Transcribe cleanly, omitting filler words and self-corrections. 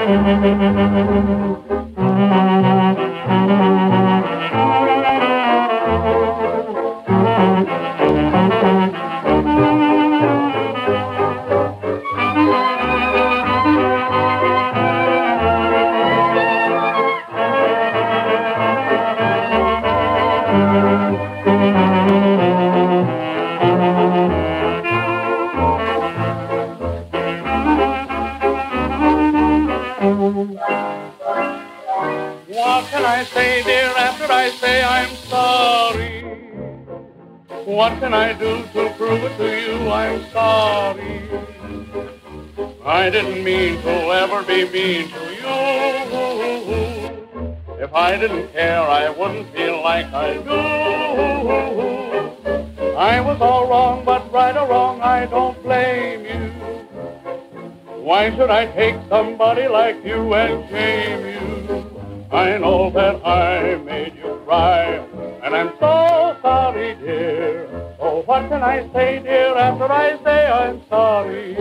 What can I say, dear, after I say I'm sorry? What can I do to prove it to you I'm sorry? I didn't mean to ever be mean to you. If I didn't care, I wouldn't feel like I do. I was all wrong, but right or wrong, I don't blame you. Why should I take somebody like you and shame you? I know that I made you cry, and I'm so sorry, dear. So what can I say, dear, after I say I'm sorry?